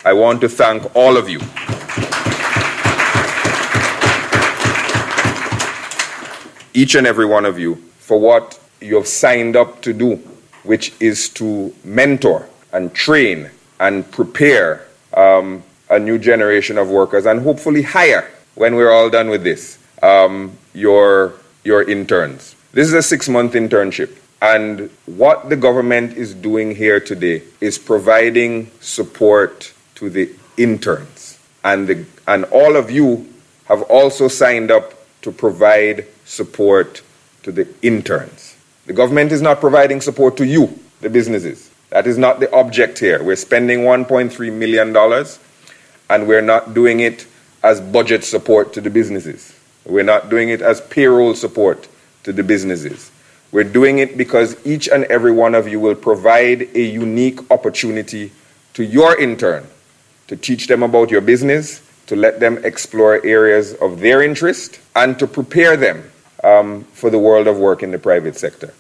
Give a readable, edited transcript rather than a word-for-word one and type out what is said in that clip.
I want to thank all of you. Each and every one of you for what you have signed up to do, which is to mentor and train and prepare a new generation of workers and hopefully hire, when we're all done with this, your interns. This is a 6-month internship. And what the government is doing here today is providing support to the interns. And all of you have also signed up to provide support to the interns. The government is not providing support to you, the businesses. That is not the object here. We're spending $1.3 million, and we're not doing it as budget support to the businesses. We're not doing it as payroll support to the businesses. We're doing it because each and every one of you will provide a unique opportunity to your intern to teach them about your business, to let them explore areas of their interest, and to prepare them for the world of work in the private sector.